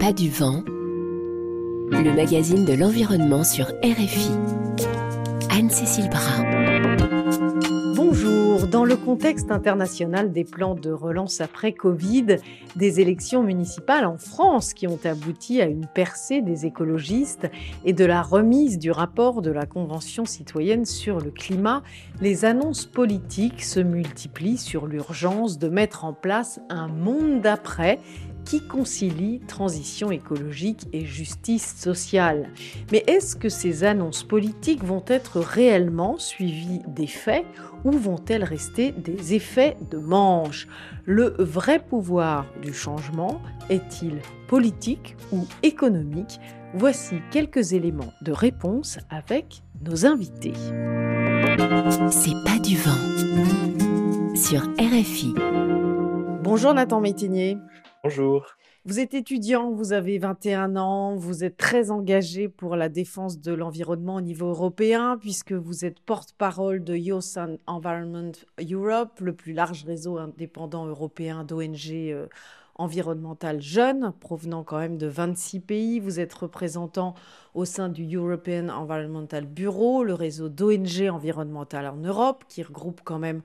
pas du vent, le magazine de l'environnement sur RFI. Anne-Cécile Bras. Bonjour. Dans le contexte international des plans de relance après Covid, des élections municipales en France qui ont abouti à une percée des écologistes et de la remise du rapport de la Convention citoyenne sur le climat, les annonces politiques se multiplient sur l'urgence de mettre en place un monde d'après qui concilie transition écologique et justice sociale. Mais est-ce que ces annonces politiques vont être réellement suivies des faits ou vont-elles rester des effets de manche ? Le vrai pouvoir du changement est-il politique ou économique ? Voici quelques éléments de réponse avec nos invités. C'est pas du vent sur RFI. Bonjour Nathan Métinier. Bonjour. Vous êtes étudiant, vous avez 21 ans, vous êtes très engagé pour la défense de l'environnement au niveau européen puisque vous êtes porte-parole de Youth and Environment Europe, le plus large réseau indépendant européen d'ONG environnementales jeunes, provenant quand même de 26 pays. Vous êtes représentant au sein du European Environmental Bureau, le réseau d'ONG environnementales en Europe, qui regroupe quand même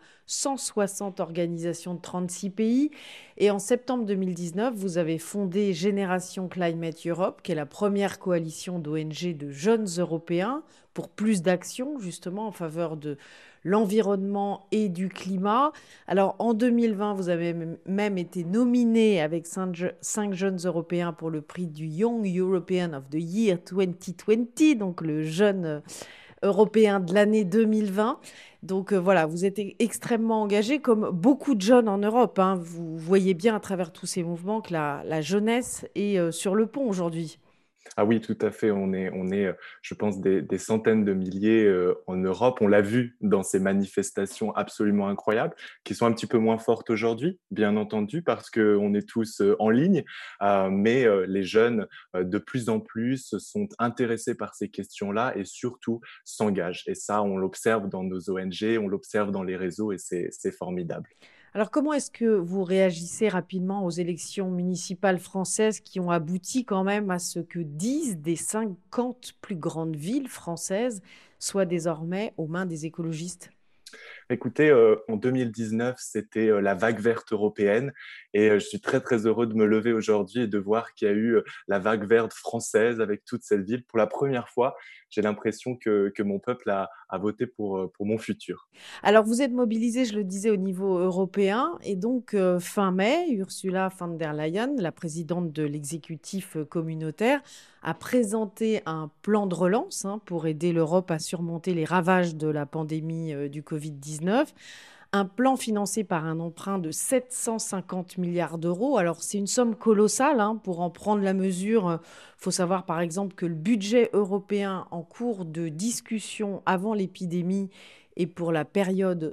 160 organisations de 36 pays. Et en septembre 2019, vous avez fondé Génération Climate Europe, qui est la première coalition d'ONG de jeunes Européens pour plus d'actions justement en faveur de l'environnement et du climat. Alors en 2020, vous avez même été nominé avec 5 jeunes Européens pour le prix du Young European of the Year 2020, donc le jeune européen de l'année 2020. Donc voilà, vous êtes extrêmement engagé comme beaucoup de jeunes en Europe. Vous voyez bien à travers tous ces mouvements que la jeunesse est sur le pont aujourd'hui. Ah oui, tout à fait. On est, je pense, des centaines de milliers en Europe. On l'a vu dans ces manifestations absolument incroyables, qui sont un petit peu moins fortes aujourd'hui, bien entendu, parce qu'on est tous en ligne. Mais les jeunes, de plus en plus, sont intéressés par ces questions-là et surtout s'engagent. Et ça, on l'observe dans nos ONG, on l'observe dans les réseaux et c'est formidable. Alors, comment est-ce que vous réagissez rapidement aux élections municipales françaises qui ont abouti quand même à ce que 10 des 50 plus grandes villes françaises soient désormais aux mains des écologistes ? Écoutez, en 2019, c'était la vague verte européenne et je suis très, très heureux de me lever aujourd'hui et de voir qu'il y a eu la vague verte française avec toute cette ville. Pour la première fois, j'ai l'impression que mon peuple a voté pour mon futur. Alors, vous êtes mobilisé, je le disais, au niveau européen. Et donc, fin mai, Ursula von der Leyen, la présidente de l'exécutif communautaire, a présenté un plan de relance pour aider l'Europe à surmonter les ravages de la pandémie du Covid-19. Un plan financé par un emprunt de 750 milliards d'euros. Alors, c'est une somme colossale pour en prendre la mesure. Il faut savoir, par exemple, que le budget européen en cours de discussion avant l'épidémie et pour la période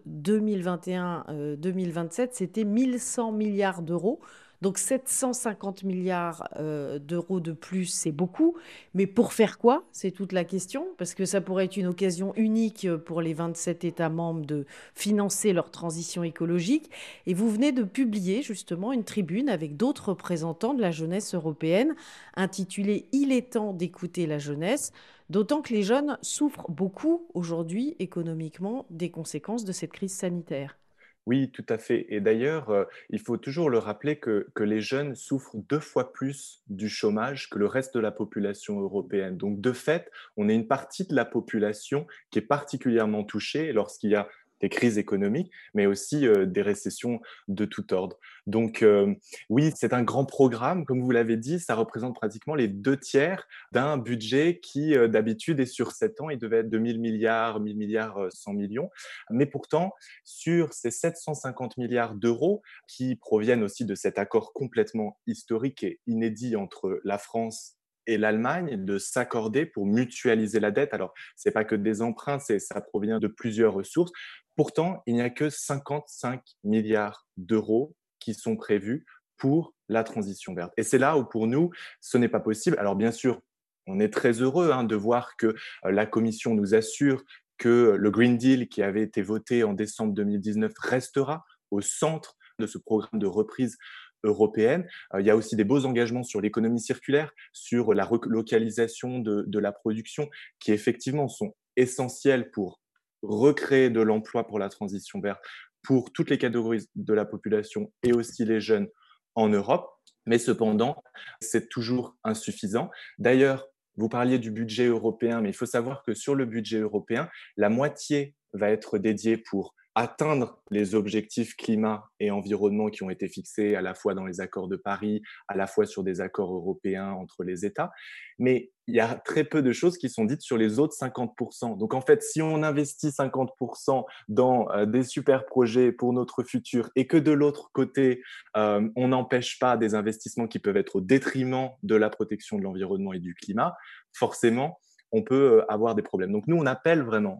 2021-2027, c'était 1100 milliards d'euros. Donc 750 milliards d'euros de plus, c'est beaucoup. Mais pour faire quoi ? C'est toute la question, parce que ça pourrait être une occasion unique pour les 27 États membres de financer leur transition écologique. Et vous venez de publier justement une tribune avec d'autres représentants de la jeunesse européenne intitulée « Il est temps d'écouter la jeunesse ». D'autant que les jeunes souffrent beaucoup aujourd'hui économiquement des conséquences de cette crise sanitaire. Oui, tout à fait. Et d'ailleurs, il faut toujours le rappeler que les jeunes souffrent 2 fois plus du chômage que le reste de la population européenne. Donc, de fait, on est une partie de la population qui est particulièrement touchée lorsqu'il y a des crises économiques, mais aussi des récessions de tout ordre. Donc, oui, c'est un grand programme, comme vous l'avez dit, ça représente pratiquement les 2 tiers d'un budget qui, d'habitude, est sur 7 ans. Il devait être de 1000 milliards, 100 millions. Mais pourtant, sur ces 750 milliards d'euros qui proviennent aussi de cet accord complètement historique et inédit entre la France et l'Allemagne, de s'accorder pour mutualiser la dette. Alors, c'est pas que des emprunts, ça provient de plusieurs ressources. Pourtant, il n'y a que 55 milliards d'euros qui sont prévus pour la transition verte. Et c'est là où, pour nous, ce n'est pas possible. Alors, bien sûr, on est très heureux de voir que la Commission nous assure que le Green Deal qui avait été voté en décembre 2019 restera au centre de ce programme de reprise européenne. Il y a aussi des beaux engagements sur l'économie circulaire, sur la relocalisation de la production, qui effectivement sont essentiels pour recréer de l'emploi pour la transition verte, pour toutes les catégories de la population et aussi les jeunes en Europe. Mais cependant, c'est toujours insuffisant. D'ailleurs, vous parliez du budget européen, mais il faut savoir que sur le budget européen, la moitié va être dédiée pour atteindre les objectifs climat et environnement qui ont été fixés à la fois dans les accords de Paris, à la fois sur des accords européens entre les États. Mais il y a très peu de choses qui sont dites sur les autres 50%. Donc en fait, si on investit 50% dans des super projets pour notre futur et que de l'autre côté, on n'empêche pas des investissements qui peuvent être au détriment de la protection de l'environnement et du climat, forcément, on peut avoir des problèmes. Donc nous, on appelle vraiment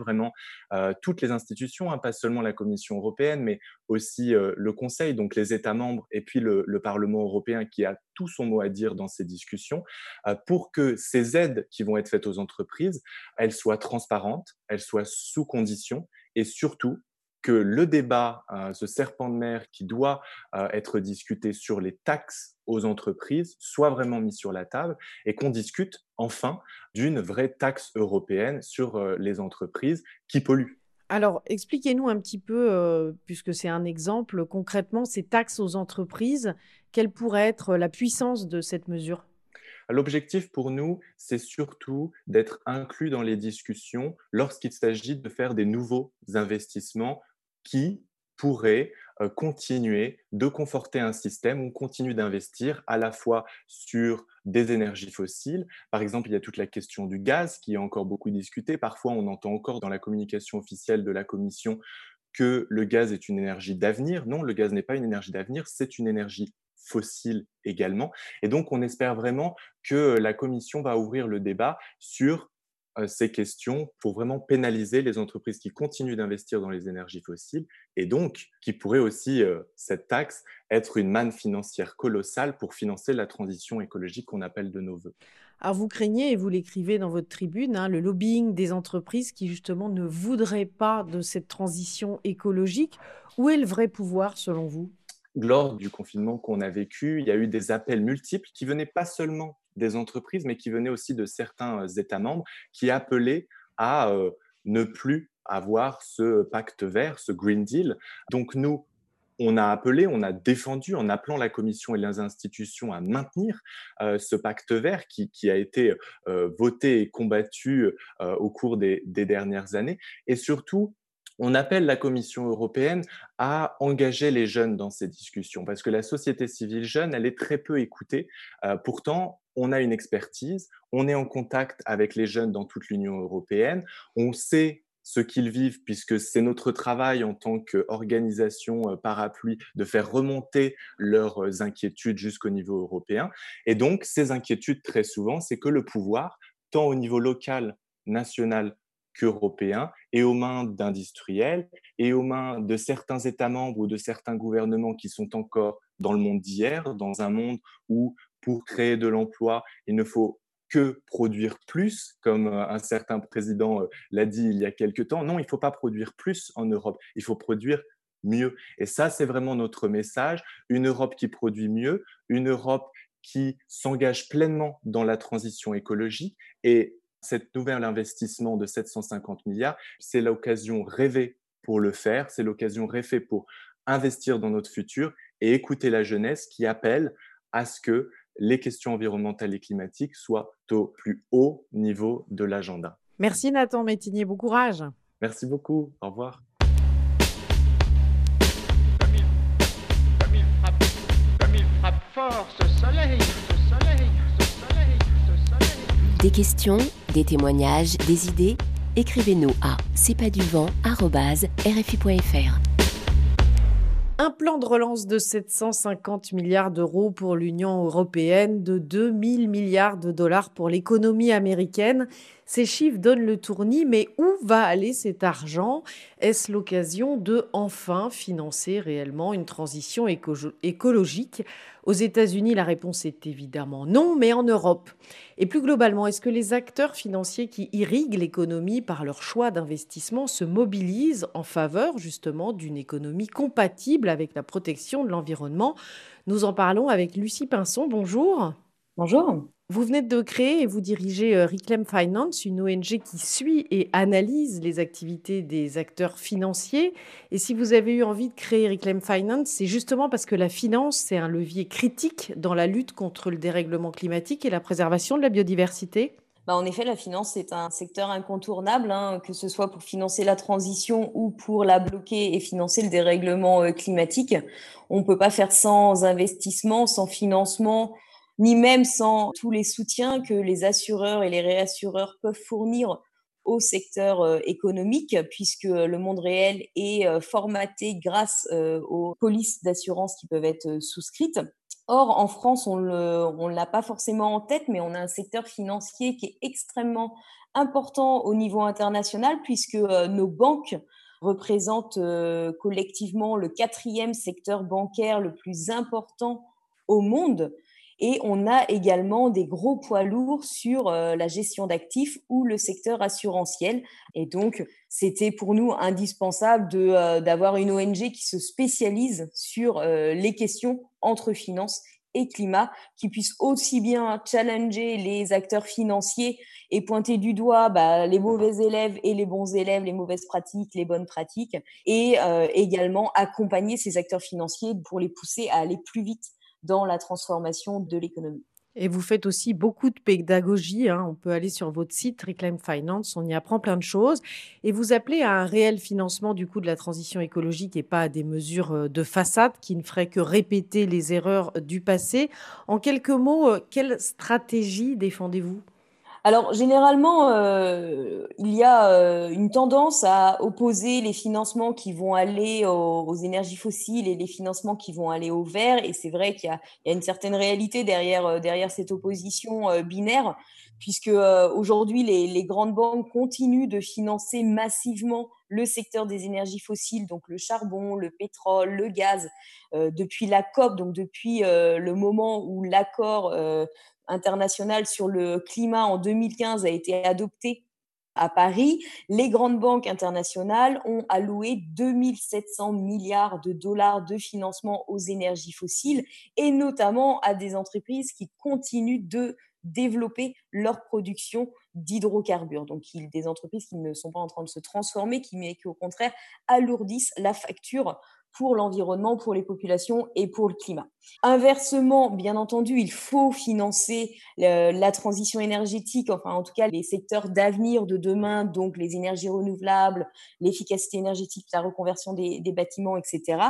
toutes les institutions, pas seulement la Commission européenne, mais aussi le Conseil, donc les États membres, et puis le Parlement européen qui a tout son mot à dire dans ces discussions, pour que ces aides qui vont être faites aux entreprises, elles soient transparentes, elles soient sous conditions, et surtout que le débat, ce serpent de mer qui doit être discuté sur les taxes aux entreprises soit vraiment mis sur la table et qu'on discute enfin d'une vraie taxe européenne sur les entreprises qui polluent. Alors, expliquez-nous un petit peu, puisque c'est un exemple, concrètement, ces taxes aux entreprises, quelle pourrait être la puissance de cette mesure? L'objectif pour nous, c'est surtout d'être inclus dans les discussions lorsqu'il s'agit de faire des nouveaux investissements qui pourraient continuer de conforter un système où on continue d'investir à la fois sur des énergies fossiles. Par exemple, il y a toute la question du gaz qui est encore beaucoup discutée. Parfois, on entend encore dans la communication officielle de la Commission que le gaz est une énergie d'avenir. Non, le gaz n'est pas une énergie d'avenir, c'est une énergie fossile également. Et donc, on espère vraiment que la Commission va ouvrir le débat sur ces questions pour vraiment pénaliser les entreprises qui continuent d'investir dans les énergies fossiles et donc qui pourrait aussi, cette taxe, être une manne financière colossale pour financer la transition écologique qu'on appelle de nos voeux. Alors, vous craignez, et vous l'écrivez dans votre tribune, le lobbying des entreprises qui, justement, ne voudraient pas de cette transition écologique. Où est le vrai pouvoir, selon vous? Lors du confinement qu'on a vécu, il y a eu des appels multiples qui venaient pas seulement des entreprises, mais qui venaient aussi de certains États membres qui appelaient à ne plus avoir ce pacte vert, ce Green Deal. Donc nous, on a appelé, on a défendu en appelant la Commission et les institutions à maintenir ce pacte vert qui a été voté et combattu au cours des dernières années. Et surtout, on appelle la Commission européenne à engager les jeunes dans ces discussions parce que la société civile jeune, elle est très peu écoutée. Pourtant, on a une expertise, on est en contact avec les jeunes dans toute l'Union européenne, on sait ce qu'ils vivent puisque c'est notre travail en tant qu'organisation parapluie de faire remonter leurs inquiétudes jusqu'au niveau européen. Et donc, ces inquiétudes, très souvent, c'est que le pouvoir, tant au niveau local, national qu'européen, est aux mains d'industriels et aux mains de certains États membres ou de certains gouvernements qui sont encore dans le monde d'hier, dans un monde où, pour créer de l'emploi, il ne faut que produire plus, comme un certain président l'a dit il y a quelque temps. Non, il ne faut pas produire plus en Europe, il faut produire mieux. Et ça, c'est vraiment notre message. Une Europe qui produit mieux, une Europe qui s'engage pleinement dans la transition écologique. Et cet nouvel investissement de 750 milliards, c'est l'occasion rêvée pour le faire, c'est l'occasion rêvée pour investir dans notre futur et écouter la jeunesse qui appelle à ce que les questions environnementales et climatiques soient au plus haut niveau de l'agenda. Merci Nathan Métinier, bon courage. Merci beaucoup, au revoir. Comme il frappe fort ce soleil. Des questions, des témoignages, des idées? Écrivez-nous à cestpaduvent@rfi.fr. Un plan de relance de 750 milliards d'euros pour l'Union européenne, de 2 000 milliards de dollars pour l'économie américaine. Ces chiffres donnent le tournis, mais où va aller cet argent? Est-ce l'occasion de enfin financer réellement une transition écologique? Aux États-Unis, la réponse est évidemment non, mais en Europe? Et plus globalement, est-ce que les acteurs financiers qui irriguent l'économie par leur choix d'investissement se mobilisent en faveur justement d'une économie compatible avec la protection de l'environnement? Nous en parlons avec Lucie Pinson. Bonjour. Bonjour. Vous venez de créer et vous dirigez Reclaim Finance, une ONG qui suit et analyse les activités des acteurs financiers. Et si vous avez eu envie de créer Reclaim Finance, c'est justement parce que la finance, c'est un levier critique dans la lutte contre le dérèglement climatique et la préservation de la biodiversité. En effet, la finance est un secteur incontournable, que ce soit pour financer la transition ou pour la bloquer et financer le dérèglement climatique. On ne peut pas faire sans investissement, sans financement, ni même sans tous les soutiens que les assureurs et les réassureurs peuvent fournir au secteur économique, puisque le monde réel est formaté grâce aux polices d'assurance qui peuvent être souscrites. Or, en France, on ne l'a pas forcément en tête, mais on a un secteur financier qui est extrêmement important au niveau international, puisque nos banques représentent collectivement le 4e secteur bancaire le plus important au monde. Et on a également des gros poids lourds sur la gestion d'actifs ou le secteur assurantiel. Et donc, c'était pour nous indispensable d'avoir une ONG qui se spécialise sur les questions entre finance et climat, qui puisse aussi bien challenger les acteurs financiers et pointer du doigt les mauvais élèves et les bons élèves, les mauvaises pratiques, les bonnes pratiques, et également accompagner ces acteurs financiers pour les pousser à aller plus vite dans la transformation de l'économie. Et vous faites aussi beaucoup de pédagogie. On peut aller sur votre site Reclaim Finance, on y apprend plein de choses. Et vous appelez à un réel financement du coup de la transition écologique et pas à des mesures de façade qui ne feraient que répéter les erreurs du passé. En quelques mots, quelle stratégie défendez-vous ? Alors, généralement, il y a une tendance à opposer les financements qui vont aller aux énergies fossiles et les financements qui vont aller au vert. Et c'est vrai qu'il y a une certaine réalité derrière cette opposition binaire, puisque aujourd'hui, les grandes banques continuent de financer massivement le secteur des énergies fossiles, donc le charbon, le pétrole, le gaz, depuis la COP, donc depuis le moment où l'accord international sur le climat en 2015 a été adopté à Paris. Les grandes banques internationales ont alloué 2700 milliards de dollars de financement aux énergies fossiles et notamment à des entreprises qui continuent de développer leur production d'hydrocarbures. Donc, des entreprises qui ne sont pas en train de se transformer, mais qui au contraire alourdissent la facture pour l'environnement, pour les populations et pour le climat. Inversement, bien entendu, il faut financer la transition énergétique, enfin en tout cas les secteurs d'avenir de demain, donc les énergies renouvelables, l'efficacité énergétique, la reconversion des bâtiments, etc.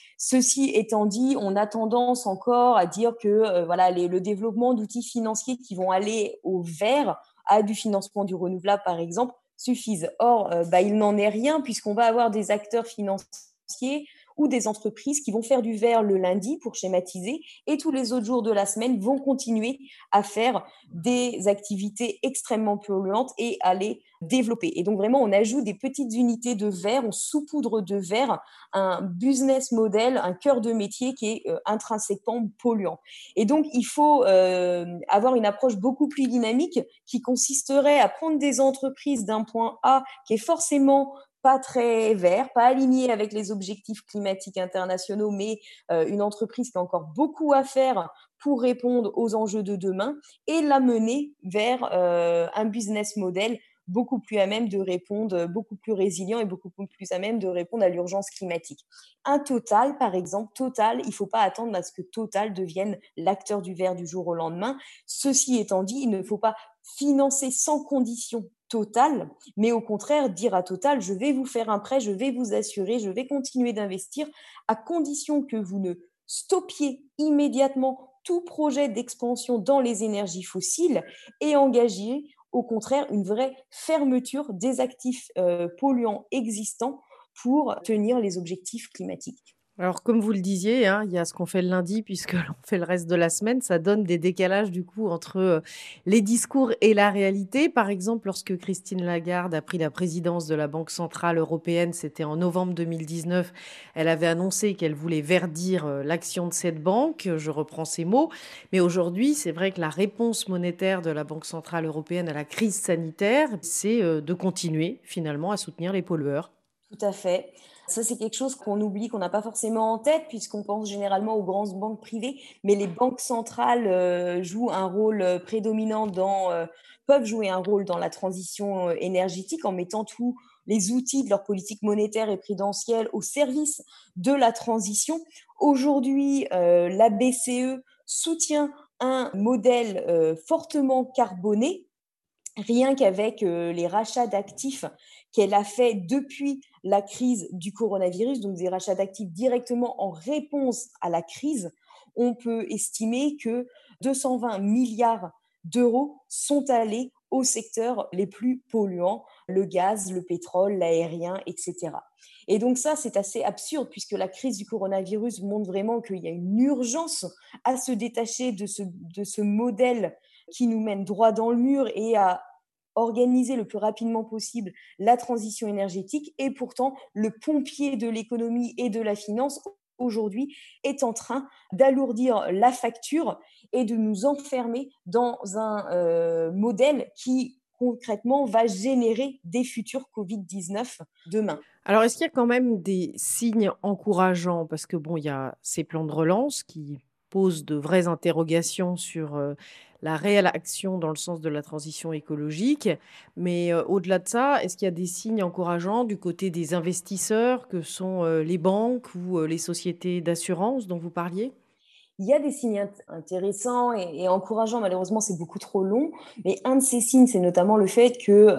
Ceci étant dit, on a tendance encore à dire que le développement d'outils financiers qui vont aller au vert, à du financement du renouvelable par exemple, suffisent. Or, il n'en est rien puisqu'on va avoir des acteurs financiers ou des entreprises qui vont faire du vert le lundi pour schématiser et tous les autres jours de la semaine vont continuer à faire des activités extrêmement polluantes et à les développer. Et donc vraiment, on ajoute des petites unités de verre, on saupoudre de verre un business model, un cœur de métier qui est intrinsèquement polluant. Et donc, il faut avoir une approche beaucoup plus dynamique qui consisterait à prendre des entreprises d'un point A qui est forcément pas très vert, pas aligné avec les objectifs climatiques internationaux, mais une entreprise qui a encore beaucoup à faire pour répondre aux enjeux de demain et la mener vers un business model beaucoup plus à même de répondre, beaucoup plus résilient et beaucoup plus à même de répondre à l'urgence climatique. Un Total, par exemple, il ne faut pas attendre à ce que Total devienne l'acteur du vert du jour au lendemain. Ceci étant dit, il ne faut pas financer sans condition Total, mais au contraire dire à Total, je vais vous faire un prêt, je vais vous assurer, je vais continuer d'investir à condition que vous ne stoppiez immédiatement tout projet d'expansion dans les énergies fossiles et engagiez au contraire une vraie fermeture des actifs polluants existants pour tenir les objectifs climatiques. Alors, comme vous le disiez, hein, il y a ce qu'on fait le lundi puisque l'on fait le reste de la semaine. Ça donne des décalages du coup entre les discours et la réalité. Par exemple, lorsque Christine Lagarde a pris la présidence de la Banque centrale européenne, c'était en novembre 2019, elle avait annoncé qu'elle voulait verdir l'action de cette banque. Je reprends ces mots. Mais aujourd'hui, c'est vrai que la réponse monétaire de la Banque centrale européenne à la crise sanitaire, c'est de continuer finalement à soutenir les pollueurs. Tout à fait. Ça, c'est quelque chose qu'on oublie, qu'on n'a pas forcément en tête, puisqu'on pense généralement aux grandes banques privées, mais les banques centrales jouent un rôle prédominant peuvent jouer un rôle dans la transition énergétique en mettant tous les outils de leur politique monétaire et prudentielle au service de la transition. Aujourd'hui, la BCE soutient un modèle fortement carboné, rien qu'avec les rachats d'actifs qu'elle a fait depuis la crise du coronavirus, donc des rachats d'actifs directement en réponse à la crise, on peut estimer que 220 milliards d'euros sont allés aux secteurs les plus polluants, le gaz, le pétrole, l'aérien, etc. Et donc ça, c'est assez absurde puisque la crise du coronavirus montre vraiment qu'il y a une urgence à se détacher de ce modèle qui nous mène droit dans le mur et à organiser le plus rapidement possible la transition énergétique. Et pourtant, le pompier de l'économie et de la finance, aujourd'hui, est en train d'alourdir la facture et de nous enfermer dans un modèle qui, concrètement, va générer des futurs Covid-19 demain. Alors, est-ce qu'il y a quand même des signes encourageants? Parce que bon, il y a ces plans de relance qui posent de vraies interrogations sur la réelle action dans le sens de la transition écologique. Mais au-delà de ça, est-ce qu'il y a des signes encourageants du côté des investisseurs que sont les banques ou les sociétés d'assurance dont vous parliez? Il y a des signes intéressants et encourageants. Malheureusement, c'est beaucoup trop long. Mais un de ces signes, c'est notamment le fait que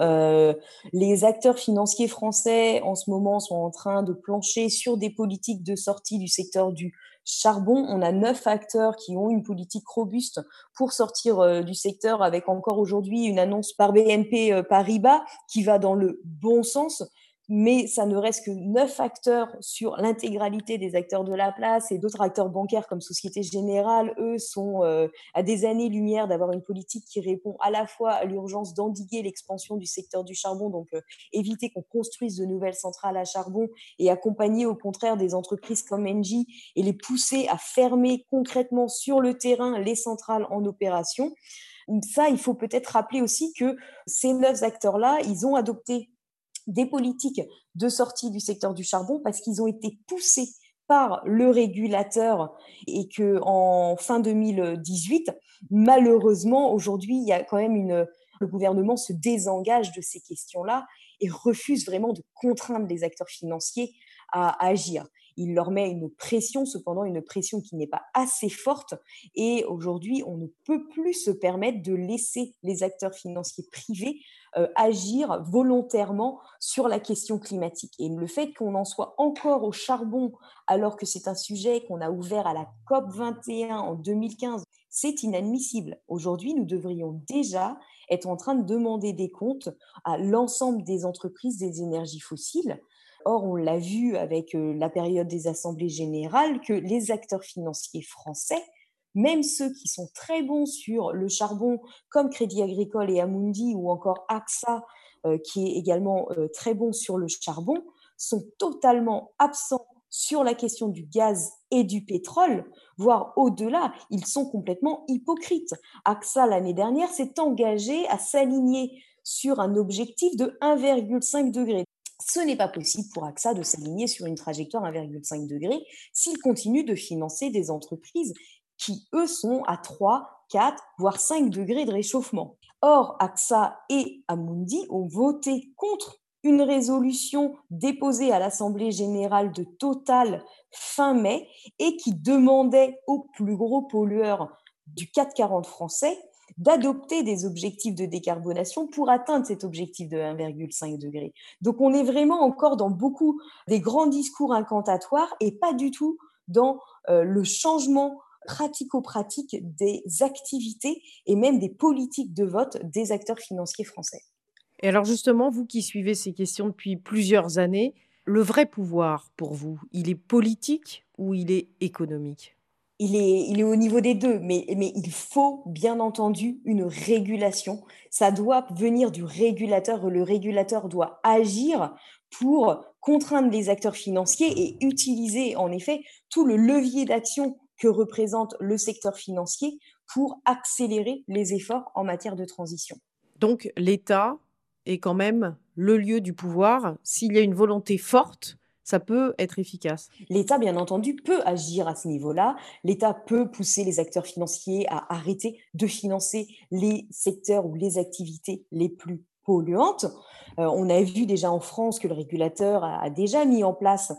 les acteurs financiers français, en ce moment, sont en train de plancher sur des politiques de sortie du secteur du charbon. On a 9 acteurs qui ont une politique robuste pour sortir du secteur, avec encore aujourd'hui une annonce par BNP Paribas qui va dans le bon sens. Mais ça ne reste que 9 acteurs sur l'intégralité des acteurs de la place, et d'autres acteurs bancaires comme Société Générale, eux, sont à des années-lumière d'avoir une politique qui répond à la fois à l'urgence d'endiguer l'expansion du secteur du charbon, donc éviter qu'on construise de nouvelles centrales à charbon, et accompagner au contraire des entreprises comme Engie et les pousser à fermer concrètement sur le terrain les centrales en opération. Ça, il faut peut-être rappeler aussi que ces 9 acteurs-là, ils ont adopté des politiques de sortie du secteur du charbon parce qu'ils ont été poussés par le régulateur, et qu'en fin 2018, malheureusement, aujourd'hui, il y a quand même le gouvernement se désengage de ces questions-là et refuse vraiment de contraindre les acteurs financiers à agir. Il leur met une pression, cependant une pression qui n'est pas assez forte, et aujourd'hui, on ne peut plus se permettre de laisser les acteurs financiers privés agir volontairement sur la question climatique. Et le fait qu'on en soit encore au charbon, alors que c'est un sujet qu'on a ouvert à la COP 21 en 2015, c'est inadmissible. Aujourd'hui, nous devrions déjà être en train de demander des comptes à l'ensemble des entreprises des énergies fossiles. Or, on l'a vu avec la période des assemblées générales, que les acteurs financiers français, même ceux qui sont très bons sur le charbon, comme Crédit Agricole et Amundi, ou encore AXA, qui est également très bon sur le charbon, sont totalement absents sur la question du gaz et du pétrole, voire au-delà. Ils sont complètement hypocrites. AXA, l'année dernière, s'est engagé à s'aligner sur un objectif de 1,5 degré. Ce n'est pas possible pour AXA de s'aligner sur une trajectoire 1,5 degré s'il continue de financer des entreprises qui, eux, sont à 3, 4, voire 5 degrés de réchauffement. Or, AXA et Amundi ont voté contre une résolution déposée à l'Assemblée générale de Total fin mai, et qui demandait aux plus gros pollueurs du CAC 40 français d'adopter des objectifs de décarbonation pour atteindre cet objectif de 1,5 degré. Donc on est vraiment encore dans beaucoup des grands discours incantatoires et pas du tout dans le changement pratico-pratique des activités et même des politiques de vote des acteurs financiers français. Et alors justement, vous qui suivez ces questions depuis plusieurs années, Le vrai pouvoir, pour vous, il est politique ou il est économique? Il est au niveau des 2, mais il faut bien entendu une régulation. Ça doit venir du régulateur. Le régulateur doit agir pour contraindre les acteurs financiers et utiliser en effet tout le levier d'action que représente le secteur financier pour accélérer les efforts en matière de transition. Donc l'État est quand même le lieu du pouvoir. S'il y a une volonté forte, ça peut être efficace. L'État, bien entendu, peut agir à ce niveau-là. L'État peut pousser les acteurs financiers à arrêter de financer les secteurs ou les activités les plus polluantes. On a vu déjà en France que le régulateur a déjà mis en place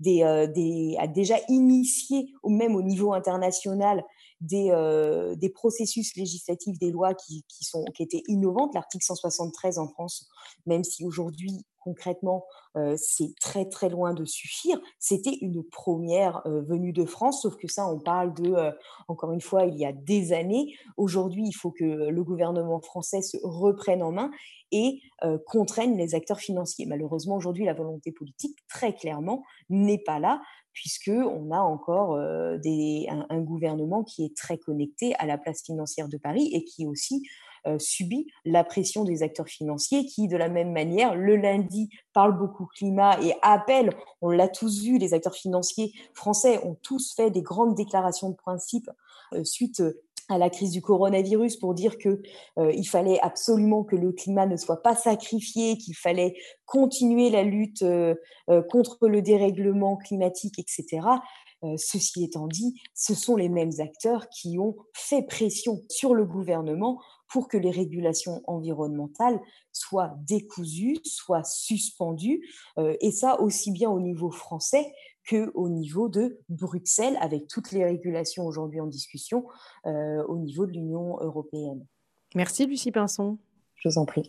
a déjà initié, ou même au niveau international, des processus législatifs, des lois qui étaient innovantes. L'article 173 en France, même si aujourd'hui, concrètement, c'est très très loin de suffire. C'était une première venue de France, sauf que ça, on parle encore une fois, il y a des années. Aujourd'hui, il faut que le gouvernement français se reprenne en main et contraigne les acteurs financiers. Malheureusement, aujourd'hui, la volonté politique, très clairement, n'est pas là, puisqu'on a encore un gouvernement qui est très connecté à la place financière de Paris et qui aussi subit la pression des acteurs financiers qui, de la même manière, le lundi, parlent beaucoup climat et appellent, on l'a tous vu, les acteurs financiers français ont tous fait des grandes déclarations de principe suite à la crise du coronavirus pour dire qu'il fallait absolument que le climat ne soit pas sacrifié, qu'il fallait continuer la lutte contre le dérèglement climatique, etc. Ceci étant dit, ce sont les mêmes acteurs qui ont fait pression sur le gouvernement pour que les régulations environnementales soient décousues, soient suspendues, et ça aussi bien au niveau français qu'au niveau de Bruxelles, avec toutes les régulations aujourd'hui en discussion au niveau de l'Union européenne. Merci Lucie Pinson. Je vous en prie.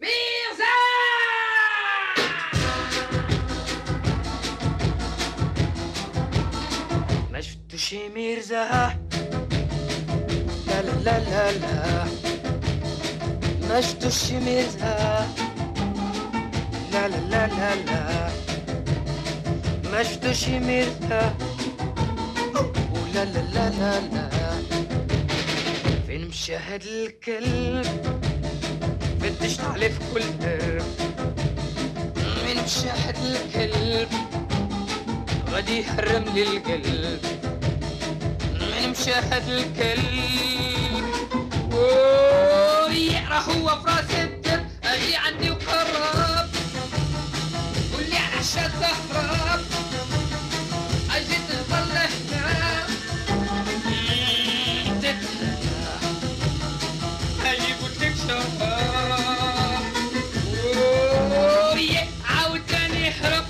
شي ميرزا لا لا لا لا لا ما شفتوش ميرزا لا لا لا لا لا ما شفتوش ميرزا ولا لا لا لا لا فين مشى هاد الكلب فتشت عليه في كل درب فين مشى هاد الكلب غادي يحرم لي القلب مشاهد الكلب راه هو فراس الدب اجي عندي وقرب واللي على عشا الزهراب اجي تظل هنا اجي قلت لك شراب عاود تاني هرب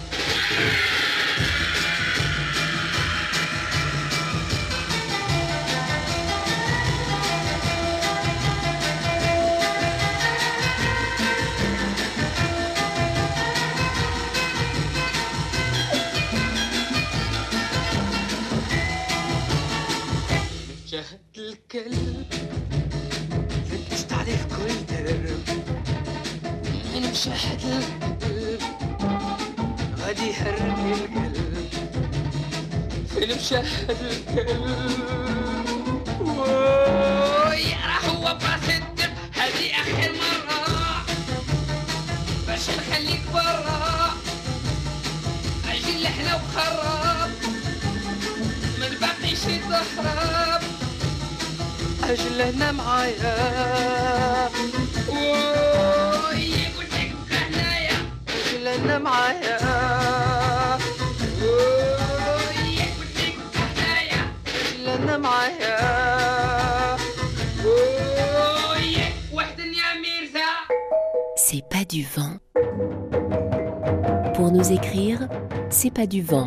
الكلب فتشت عليه في كل درب من مشاهد القلب غادي يهرب لي القلب فين مشاهد الكلب راه هو براس الدب هذه اخر مرة باش نخليك برا اجي لحنا وخراب من باقيش الزهراب أجل هنا معايا قلت لك هنايا أجل هنا معايا قلت لك هنايا أجل هنا معايا وحدة يا ميرزا. C'est pas du vent. Pour nous écrire, c'est pas du vent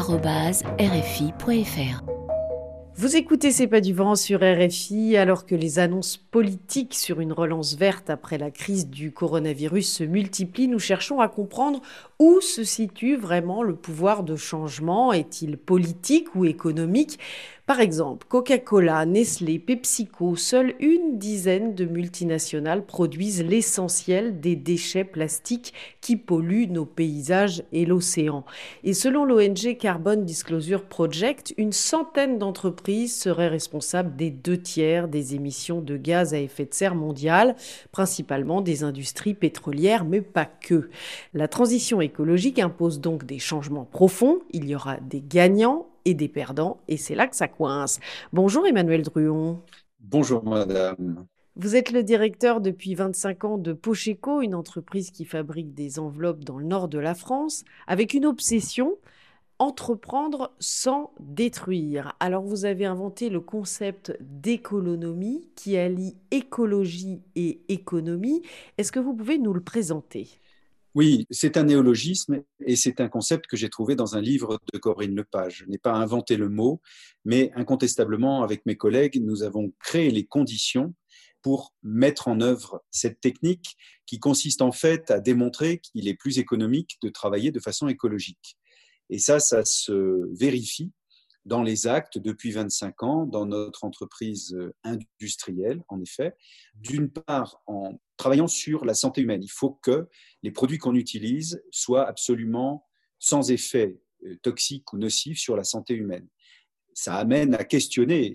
@rfi.fr. Vous écoutez C'est pas du vent sur RFI alors que les annonces politiques sur une relance verte après la crise du coronavirus se multiplient. Nous cherchons à comprendre où se situe vraiment le pouvoir de changement. Est-il politique ou économique ? Par exemple, Coca-Cola, Nestlé, PepsiCo, seule une dizaine de multinationales produisent l'essentiel des déchets plastiques qui polluent nos paysages et l'océan. Et selon l'ONG Carbon Disclosure Project, une centaine d'entreprises seraient responsables des 2 tiers des émissions de gaz à effet de serre mondiales, principalement des industries pétrolières, mais pas que. La transition écologique impose donc des changements profonds. Il y aura des gagnants et des perdants, et c'est là que ça coince. Bonjour Emmanuel Druon. Bonjour madame. Vous êtes le directeur depuis 25 ans de Pocheco, une entreprise qui fabrique des enveloppes dans le nord de la France, avec une obsession, entreprendre sans détruire. Alors vous avez inventé le concept d'économie qui allie écologie et économie. Est-ce que vous pouvez nous le présenter ? Oui, c'est un néologisme et c'est un concept que j'ai trouvé dans un livre de Corinne Lepage. Je n'ai pas inventé le mot, mais incontestablement, avec mes collègues, nous avons créé les conditions pour mettre en œuvre cette technique qui consiste en fait à démontrer qu'il est plus économique de travailler de façon écologique. Et ça se vérifie dans les actes depuis 25 ans dans notre entreprise industrielle, en effet. D'une part, en travaillant sur la santé humaine. Il faut que les produits qu'on utilise soient absolument sans effet toxique ou nocif sur la santé humaine. Ça amène à questionner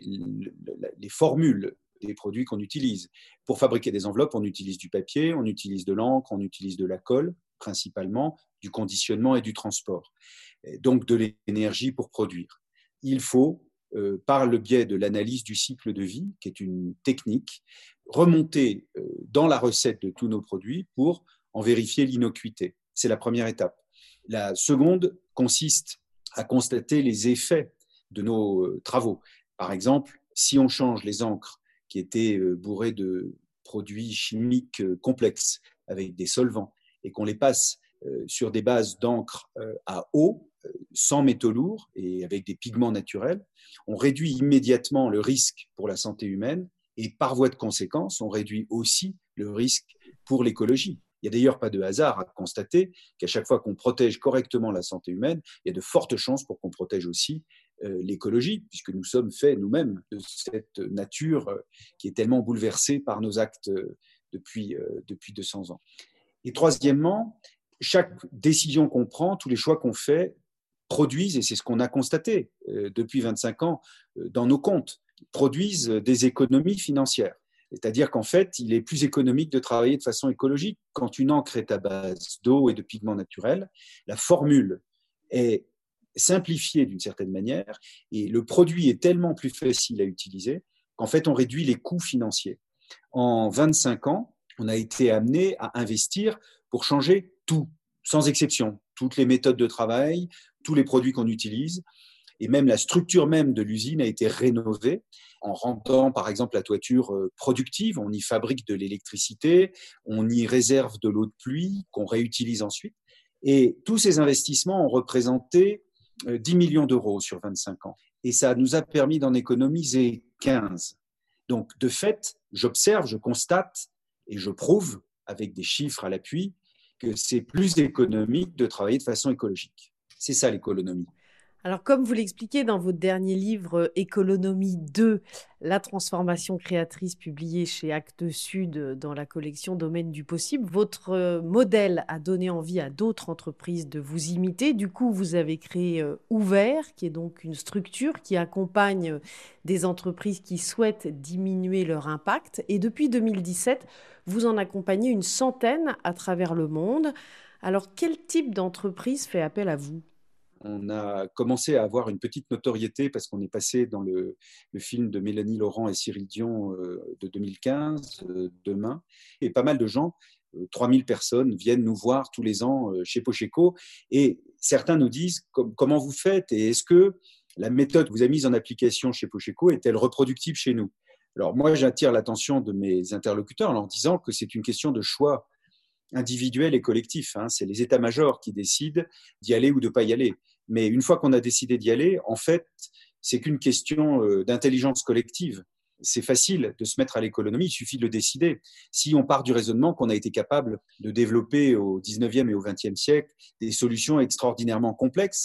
les formules des produits qu'on utilise. Pour fabriquer des enveloppes, on utilise du papier, on utilise de l'encre, on utilise de la colle, principalement, du conditionnement et du transport. Donc de l'énergie pour produire. Il faut, par le biais de l'analyse du cycle de vie, qui est une technique, remonter dans la recette de tous nos produits pour en vérifier l'innocuité. C'est la première étape. La seconde consiste à constater les effets de nos travaux. Par exemple, si on change les encres qui étaient bourrées de produits chimiques complexes avec des solvants et qu'on les passe sur des bases d'encre à eau, sans métaux lourds et avec des pigments naturels, on réduit immédiatement le risque pour la santé humaine et par voie de conséquence, on réduit aussi le risque pour l'écologie. Il n'y a d'ailleurs pas de hasard à constater qu'à chaque fois qu'on protège correctement la santé humaine, il y a de fortes chances pour qu'on protège aussi l'écologie, puisque nous sommes faits nous-mêmes de cette nature qui est tellement bouleversée par nos actes depuis 200 ans. Et troisièmement, chaque décision qu'on prend, tous les choix qu'on fait, produisent, et c'est ce qu'on a constaté depuis 25 ans dans nos comptes, produisent des économies financières. C'est-à-dire qu'en fait, il est plus économique de travailler de façon écologique. Quand une encre est à base d'eau et de pigments naturels, la formule est simplifiée d'une certaine manière et le produit est tellement plus facile à utiliser qu'en fait, on réduit les coûts financiers. En 25 ans, on a été amené à investir pour changer tout, sans exception, toutes les méthodes de travail, tous les produits qu'on utilise, et même la structure même de l'usine a été rénovée en rendant, par exemple, la toiture productive. On y fabrique de l'électricité, on y réserve de l'eau de pluie qu'on réutilise ensuite. Et tous ces investissements ont représenté 10 millions d'euros sur 25 ans. Et ça nous a permis d'en économiser 15. Donc, de fait, j'observe, je constate et je prouve, avec des chiffres à l'appui, que c'est plus économique de travailler de façon écologique. C'est ça l'économie. Alors, comme vous l'expliquez dans votre dernier livre, Économie 2, la transformation créatrice publiée chez Actes Sud dans la collection Domaine du possible, votre modèle a donné envie à d'autres entreprises de vous imiter. Du coup, vous avez créé Ouvert, qui est donc une structure qui accompagne des entreprises qui souhaitent diminuer leur impact. Et depuis 2017, vous en accompagnez une centaine à travers le monde. Alors, quel type d'entreprise fait appel à vous ? On a commencé à avoir une petite notoriété parce qu'on est passé dans le film de Mélanie Laurent et Cyril Dion de 2015, Demain. Et pas mal de gens, 3000 personnes, viennent nous voir tous les ans chez Pocheco. Et certains nous disent comment vous faites et est-ce que la méthode que vous avez mise en application chez Pocheco est-elle reproductible chez nous ? Alors moi, j'attire l'attention de mes interlocuteurs en leur disant que c'est une question de choix individuel et collectif. C'est les états-majors qui décident d'y aller ou de ne pas y aller. Mais une fois qu'on a décidé d'y aller, en fait, c'est qu'une question d'intelligence collective. C'est facile de se mettre à l'économie, il suffit de le décider. Si on part du raisonnement qu'on a été capable de développer au 19e et au 20e siècle des solutions extraordinairement complexes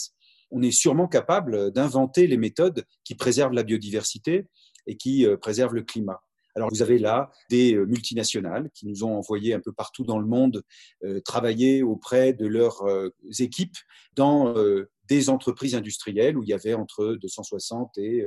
on est sûrement capable d'inventer les méthodes qui préservent la biodiversité et qui préservent le climat. Alors, vous avez là des multinationales qui nous ont envoyés un peu partout dans le monde travailler auprès de leurs équipes dans des entreprises industrielles où il y avait entre 260 et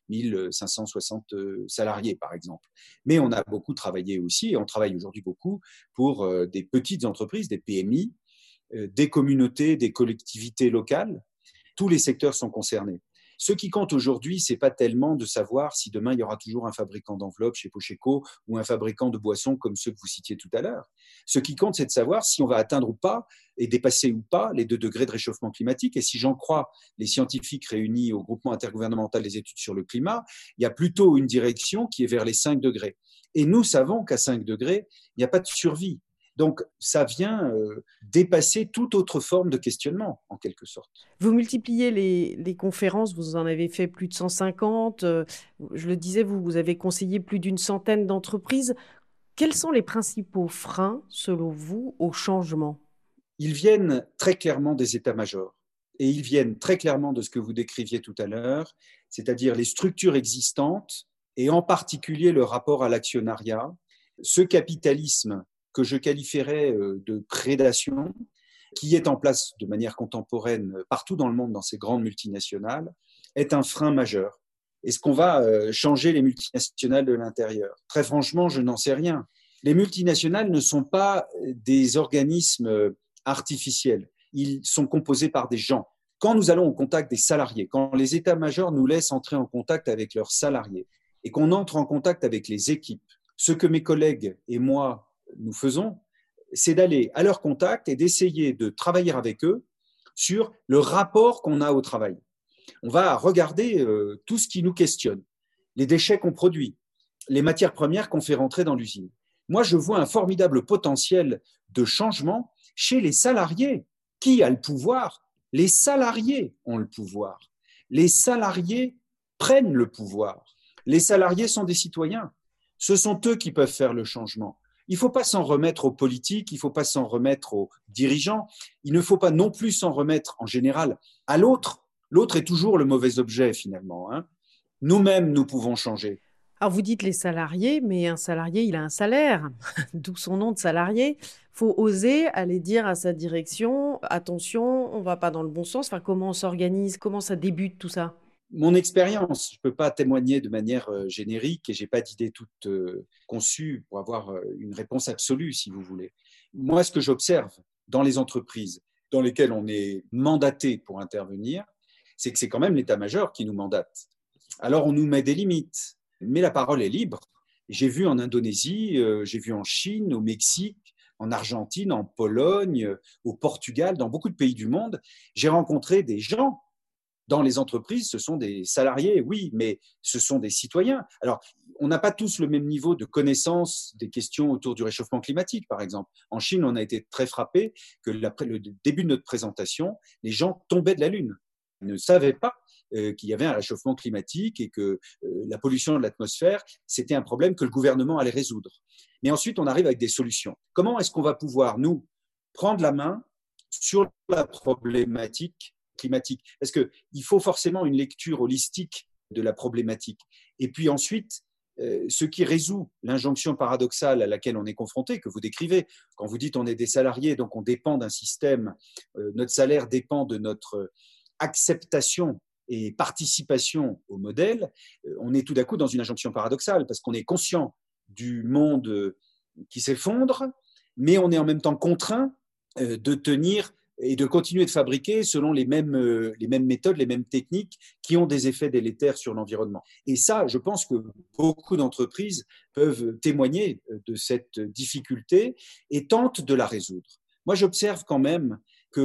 1560 salariés, par exemple. Mais on a beaucoup travaillé aussi, et on travaille aujourd'hui beaucoup pour des petites entreprises, des PMI, des communautés, des collectivités locales. Tous les secteurs sont concernés. Ce qui compte aujourd'hui, c'est pas tellement de savoir si demain il y aura toujours un fabricant d'enveloppes chez Pocheco ou un fabricant de boissons comme ceux que vous citiez tout à l'heure. Ce qui compte, c'est de savoir si on va atteindre ou pas et dépasser ou pas les 2 degrés de réchauffement climatique. Et si j'en crois les scientifiques réunis au groupement intergouvernemental des études sur le climat, il y a plutôt une direction qui est vers les 5 degrés. Et nous savons qu'à 5 degrés, il n'y a pas de survie. Donc, ça vient dépasser toute autre forme de questionnement, en quelque sorte. Vous multipliez les conférences, vous en avez fait plus de 150. Je le disais, vous avez conseillé plus d'une centaine d'entreprises. Quels sont les principaux freins, selon vous, au changement? Ils viennent très clairement des états-majors. Et ils viennent très clairement de ce que vous décriviez tout à l'heure, c'est-à-dire les structures existantes, et en particulier le rapport à l'actionnariat, ce capitalisme que je qualifierais de prédation, qui est en place de manière contemporaine partout dans le monde, dans ces grandes multinationales, est un frein majeur. Est-ce qu'on va changer les multinationales de l'intérieur? Très franchement, je n'en sais rien. Les multinationales ne sont pas des organismes artificiels. Ils sont composés par des gens. Quand nous allons au contact des salariés, quand les états-majors nous laissent entrer en contact avec leurs salariés et qu'on entre en contact avec les équipes, ce que mes collègues et moi nous faisons, c'est d'aller à leur contact et d'essayer de travailler avec eux sur le rapport qu'on a au travail. On va regarder tout ce qui nous questionne, les déchets qu'on produit, les matières premières qu'on fait rentrer dans l'usine. Moi, je vois un formidable potentiel de changement chez les salariés. Qui a le pouvoir? Les salariés ont le pouvoir. Les salariés prennent le pouvoir. Les salariés sont des citoyens. Ce sont eux qui peuvent faire le changement. Il ne faut pas s'en remettre aux politiques, il ne faut pas s'en remettre aux dirigeants, il ne faut pas non plus s'en remettre en général à l'autre. L'autre est toujours le mauvais objet finalement. Nous-mêmes, nous pouvons changer. Alors vous dites les salariés, mais un salarié, il a un salaire, d'où son nom de salarié. Il faut oser aller dire à sa direction, attention, on ne va pas dans le bon sens. Enfin, comment on s'organise, comment ça débute tout ça? Mon expérience, je ne peux pas témoigner de manière générique et je n'ai pas d'idée toute conçue pour avoir une réponse absolue, si vous voulez. Moi, ce que j'observe dans les entreprises dans lesquelles on est mandaté pour intervenir, c'est que c'est quand même l'état-major qui nous mandate. Alors, on nous met des limites, mais la parole est libre. J'ai vu en Indonésie, j'ai vu en Chine, au Mexique, en Argentine, en Pologne, au Portugal, dans beaucoup de pays du monde, j'ai rencontré des gens. Dans les entreprises, ce sont des salariés, oui, mais ce sont des citoyens. Alors, on n'a pas tous le même niveau de connaissance des questions autour du réchauffement climatique, par exemple. En Chine, on a été très frappés que le début de notre présentation, les gens tombaient de la Lune. Ils ne savaient pas qu'il y avait un réchauffement climatique et que la pollution de l'atmosphère, c'était un problème que le gouvernement allait résoudre. Mais ensuite, on arrive avec des solutions. Comment est-ce qu'on va pouvoir, nous, prendre la main sur la problématique climatique? Parce qu'il faut forcément une lecture holistique de la problématique. Et puis ensuite, ce qui résout l'injonction paradoxale à laquelle on est confronté, que vous décrivez, quand vous dites on est des salariés, donc on dépend d'un système, notre salaire dépend de notre acceptation et participation au modèle, on est tout d'un coup dans une injonction paradoxale, parce qu'on est conscient du monde qui s'effondre, mais on est en même temps contraint de tenir et de continuer de fabriquer selon les mêmes méthodes, les mêmes techniques qui ont des effets délétères sur l'environnement. Et ça, je pense que beaucoup d'entreprises peuvent témoigner de cette difficulté et tentent de la résoudre. Moi, j'observe quand même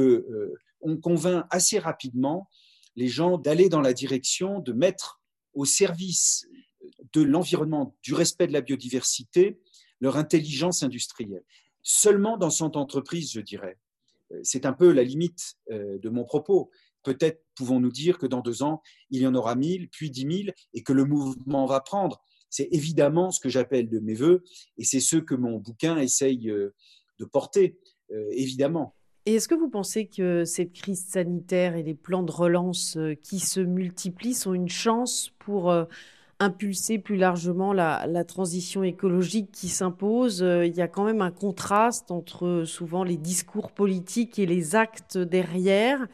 qu'on convainc assez rapidement les gens d'aller dans la direction de mettre au service de l'environnement, du respect de la biodiversité, leur intelligence industrielle. Seulement dans cette entreprise, je dirais. C'est un peu la limite de mon propos. Peut-être pouvons-nous dire que dans 2 ans, il y en aura 1000, puis 10 000, et que le mouvement va prendre. C'est évidemment ce que j'appelle de mes voeux, et c'est ce que mon bouquin essaye de porter, évidemment. Et est-ce que vous pensez que cette crise sanitaire et les plans de relance qui se multiplient sont une chance pour impulser plus largement la transition écologique qui s'impose? Il y a quand même un contraste entre souvent les discours politiques et les actes derrière.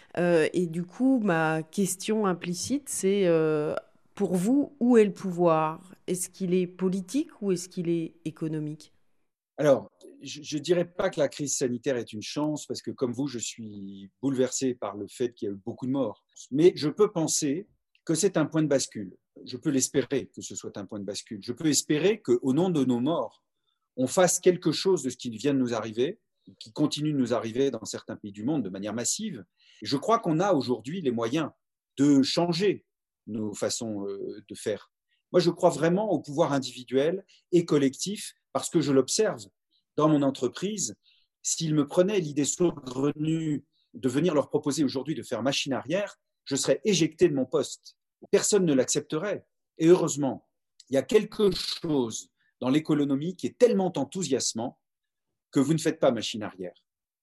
Et du coup, ma question implicite, c'est pour vous, où est le pouvoir? Est-ce qu'il est politique ou est-ce qu'il est économique? Alors, je ne dirais pas que la crise sanitaire est une chance, parce que comme vous, je suis bouleversé par le fait qu'il y a eu beaucoup de morts. Mais je peux penser que c'est un point de bascule. Je peux l'espérer que ce soit un point de bascule. Je peux espérer qu'au nom de nos morts, on fasse quelque chose de ce qui vient de nous arriver, qui continue de nous arriver dans certains pays du monde de manière massive. Je crois qu'on a aujourd'hui les moyens de changer nos façons de faire. Moi, je crois vraiment au pouvoir individuel et collectif, parce que je l'observe dans mon entreprise. S'ils me prenaient l'idée saugrenue de venir leur proposer aujourd'hui de faire machine arrière, je serais éjecté de mon poste. Personne ne l'accepterait. Et heureusement, il y a quelque chose dans l'économie qui est tellement enthousiasmant que vous ne faites pas machine arrière.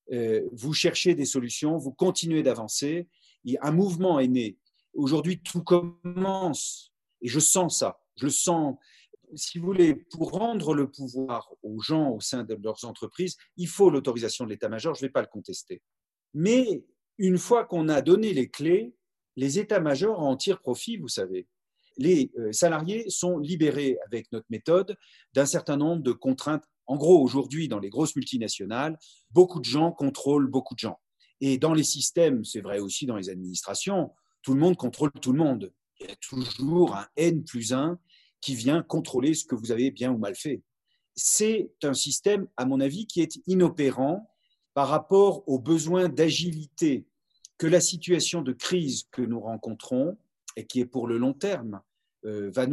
Vous cherchez des solutions, vous continuez d'avancer. Un mouvement est né. Aujourd'hui, tout commence. Et je sens ça. Je le sens. Si vous voulez, pour rendre le pouvoir aux gens au sein de leurs entreprises, il faut l'autorisation de l'état-major, je ne vais pas le contester. Mais une fois qu'on a donné les clés, les états-majors en tirent profit, vous savez. Les salariés sont libérés avec notre méthode d'un certain nombre de contraintes. En gros, aujourd'hui, dans les grosses multinationales, beaucoup de gens contrôlent beaucoup de gens. Et dans les systèmes, c'est vrai aussi dans les administrations, tout le monde contrôle tout le monde. Il y a toujours un N+1 qui vient contrôler ce que vous avez bien ou mal fait. C'est un système, à mon avis, qui est inopérant par rapport aux besoins d'agilité que la situation de crise que nous rencontrons, et qui est pour le long terme, va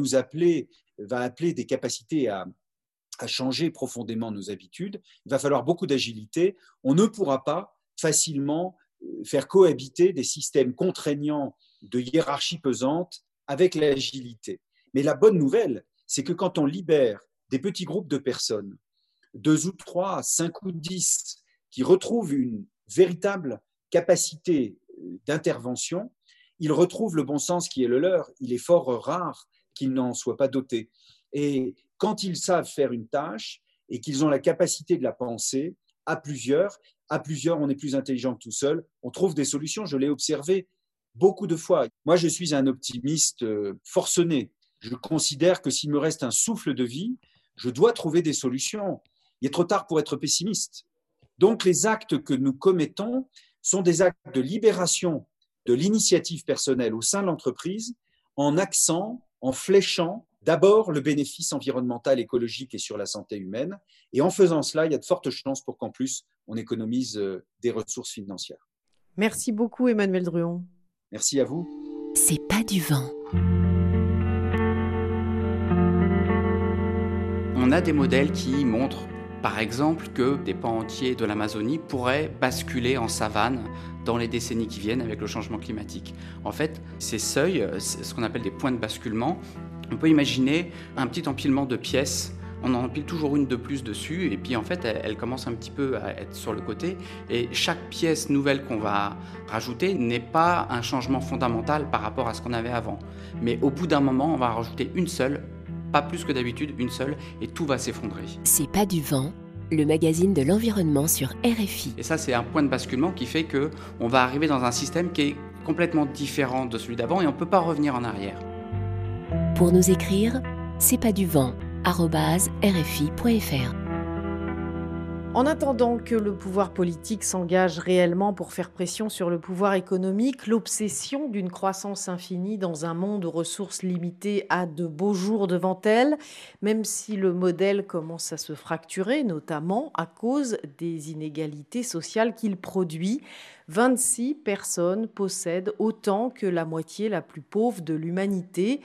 appeler des capacités à changer profondément nos habitudes. Il va falloir beaucoup d'agilité. On ne pourra pas facilement faire cohabiter des systèmes contraignants de hiérarchie pesante avec l'agilité. Mais la bonne nouvelle, c'est que quand on libère des petits groupes de personnes, 2 ou 3, 5 ou 10, qui retrouvent une véritable capacité d'intervention, ils retrouvent le bon sens qui est le leur. Il est fort rare qu'ils n'en soient pas dotés. Et quand ils savent faire une tâche et qu'ils ont la capacité de la penser, à plusieurs, on est plus intelligent que tout seul, on trouve des solutions. Je l'ai observé beaucoup de fois. Moi, je suis un optimiste forcené. Je considère que s'il me reste un souffle de vie, je dois trouver des solutions. Il est trop tard pour être pessimiste. Donc, les actes que nous commettons sont des actes de libération de l'initiative personnelle au sein de l'entreprise, en axant, en fléchant d'abord le bénéfice environnemental, écologique et sur la santé humaine. Et en faisant cela, il y a de fortes chances pour qu'en plus, on économise des ressources financières. Merci beaucoup, Emmanuel Druon. Merci à vous. C'est pas du vent. On a des modèles qui montrent, par exemple, que des pans entiers de l'Amazonie pourraient basculer en savane dans les décennies qui viennent avec le changement climatique. En fait, ces seuils, c'est ce qu'on appelle des points de basculement. On peut imaginer un petit empilement de pièces. On en empile toujours une de plus dessus et puis en fait, elle commence un petit peu à être sur le côté. Et chaque pièce nouvelle qu'on va rajouter n'est pas un changement fondamental par rapport à ce qu'on avait avant. Mais au bout d'un moment, on va rajouter une seule, pas plus que d'habitude, une seule, et tout va s'effondrer. C'est pas du vent, le magazine de l'environnement sur RFI. Et ça, c'est un point de basculement qui fait qu'on va arriver dans un système qui est complètement différent de celui d'avant et on ne peut pas revenir en arrière. Pour nous écrire, c'est pas du vent@rfi.fr. En attendant que le pouvoir politique s'engage réellement pour faire pression sur le pouvoir économique, l'obsession d'une croissance infinie dans un monde aux ressources limitées a de beaux jours devant elle, même si le modèle commence à se fracturer, notamment à cause des inégalités sociales qu'il produit. 26 personnes possèdent autant que la moitié la plus pauvre de l'humanité.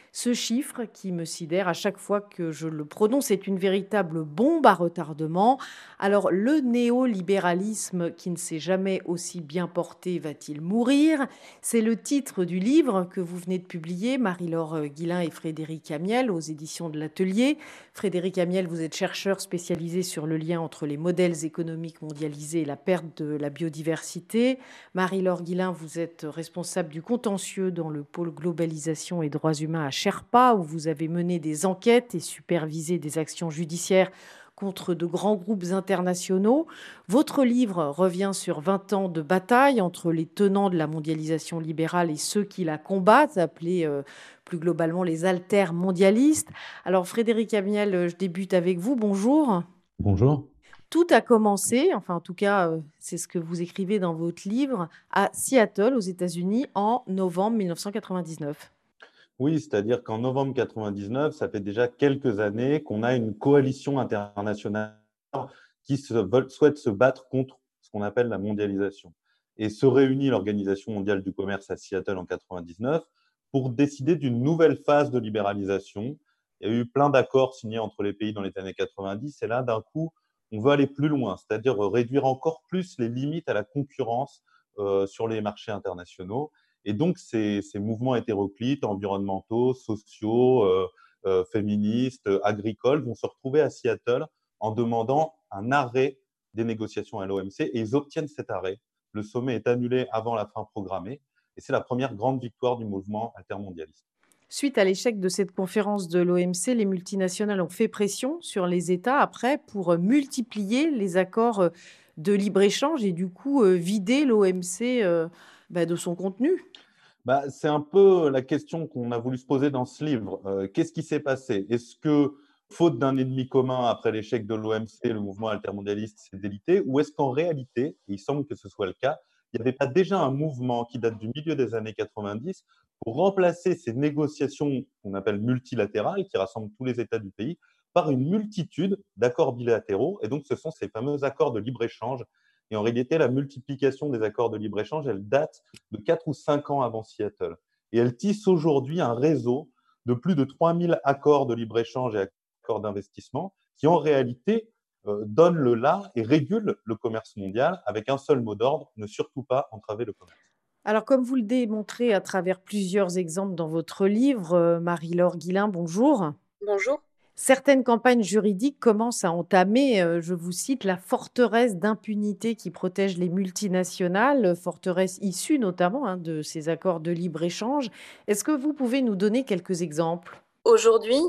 Ce chiffre qui me sidère à chaque fois que je le prononce est une véritable bombe à retardement. Alors, le néolibéralisme qui ne s'est jamais aussi bien porté va-t-il mourir? C'est le titre du livre que vous venez de publier, Marie-Laure Guillain et Frédéric Amiel, aux éditions de l'Atelier. Frédéric Amiel, vous êtes chercheur spécialisé sur le lien entre les modèles économiques mondialisés et la perte de la biodiversité. Marie-Laure Guillain, vous êtes responsable du contentieux dans le pôle globalisation et droits humains à Sherpa, où vous avez mené des enquêtes et supervisé des actions judiciaires contre de grands groupes internationaux. Votre livre revient sur 20 ans de bataille entre les tenants de la mondialisation libérale et ceux qui la combattent, appelés plus globalement les altermondialistes. Alors Frédéric Amiel, je débute avec vous. Bonjour. Bonjour. Tout a commencé, enfin en tout cas c'est ce que vous écrivez dans votre livre, à Seattle aux États-Unis en novembre 1999. Oui, c'est-à-dire qu'en novembre 99, ça fait déjà quelques années qu'on a une coalition internationale qui souhaite se battre contre ce qu'on appelle la mondialisation. Et se réunit l'Organisation mondiale du commerce à Seattle en 99 pour décider d'une nouvelle phase de libéralisation. Il y a eu plein d'accords signés entre les pays dans les années 90 et là, d'un coup, on veut aller plus loin, c'est-à-dire réduire encore plus les limites à la concurrence sur les marchés internationaux. Et donc, ces mouvements hétéroclites, environnementaux, sociaux, féministes, agricoles, vont se retrouver à Seattle en demandant un arrêt des négociations à l'OMC et ils obtiennent cet arrêt. Le sommet est annulé avant la fin programmée et c'est la première grande victoire du mouvement altermondialiste. Suite à l'échec de cette conférence de l'OMC, les multinationales ont fait pression sur les États après pour multiplier les accords de libre-échange et du coup vider l'OMC de son contenu. C'est un peu la question qu'on a voulu se poser dans ce livre. Qu'est-ce qui s'est passé? Est-ce que, faute d'un ennemi commun après l'échec de l'OMC, le mouvement altermondialiste s'est délité? Ou est-ce qu'en réalité, et il semble que ce soit le cas, il n'y avait pas déjà un mouvement qui date du milieu des années 90 pour remplacer ces négociations qu'on appelle multilatérales, qui rassemblent tous les États du pays, par une multitude d'accords bilatéraux. Et donc, ce sont ces fameux accords de libre-échange. Et en réalité, la multiplication des accords de libre-échange, elle date de 4 ou 5 ans avant Seattle. Et elle tisse aujourd'hui un réseau de plus de 3000 accords de libre-échange et accords d'investissement qui, en réalité, donnent le là et régulent le commerce mondial avec un seul mot d'ordre, ne surtout pas entraver le commerce. Alors, comme vous le démontrez à travers plusieurs exemples dans votre livre, Marie-Laure Guillain, bonjour. Bonjour. Certaines campagnes juridiques commencent à entamer, je vous cite, la forteresse d'impunité qui protège les multinationales, forteresse issue notamment de ces accords de libre-échange. Est-ce que vous pouvez nous donner quelques exemples ? Aujourd'hui,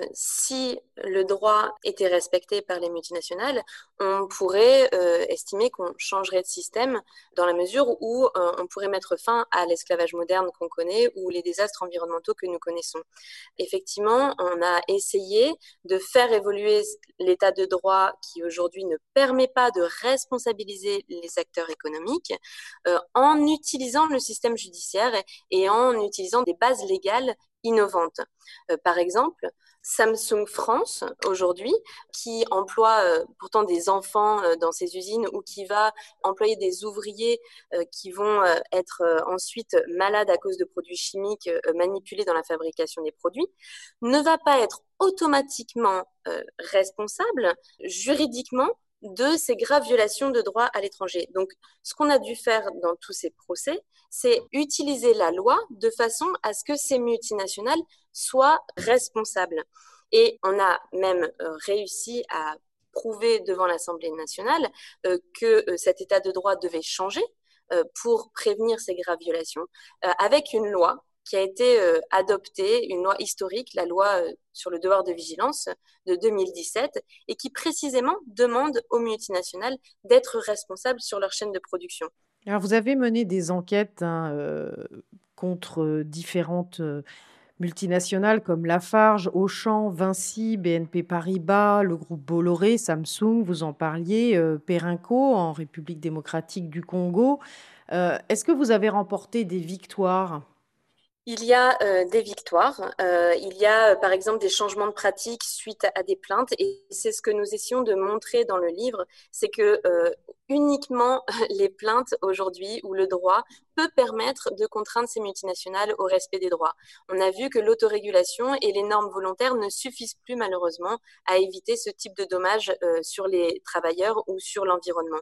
si le droit était respecté par les multinationales, on pourrait estimer qu'on changerait de système dans la mesure où on pourrait mettre fin à l'esclavage moderne qu'on connaît ou les désastres environnementaux que nous connaissons. Effectivement, on a essayé de faire évoluer l'état de droit qui aujourd'hui ne permet pas de responsabiliser les acteurs économiques en utilisant le système judiciaire et en utilisant des bases légales innovantes. Par exemple, Samsung France, aujourd'hui, qui emploie pourtant des enfants dans ses usines ou qui va employer des ouvriers qui vont être ensuite malades à cause de produits chimiques manipulés dans la fabrication des produits, ne va pas être automatiquement responsable juridiquement de ces graves violations de droits à l'étranger. Donc, ce qu'on a dû faire dans tous ces procès, c'est utiliser la loi de façon à ce que ces multinationales soient responsables. Et on a même réussi à prouver devant l'Assemblée nationale que cet état de droit devait changer pour prévenir ces graves violations avec une loi qui a été adoptée, une loi historique, la loi sur le devoir de vigilance de 2017, et qui précisément demande aux multinationales d'être responsables sur leur chaîne de production. Alors, vous avez mené des enquêtes contre différentes multinationales comme Lafarge, Auchan, Vinci, BNP Paribas, le groupe Bolloré, Samsung, vous en parliez, Perenco en République démocratique du Congo. Est-ce que vous avez remporté des victoires ? Il y a des victoires, il y a par exemple des changements de pratiques suite à des plaintes et c'est ce que nous essayons de montrer dans le livre, c'est que uniquement les plaintes aujourd'hui où le droit peut permettre de contraindre ces multinationales au respect des droits. On a vu que l'autorégulation et les normes volontaires ne suffisent plus malheureusement à éviter ce type de dommages sur les travailleurs ou sur l'environnement.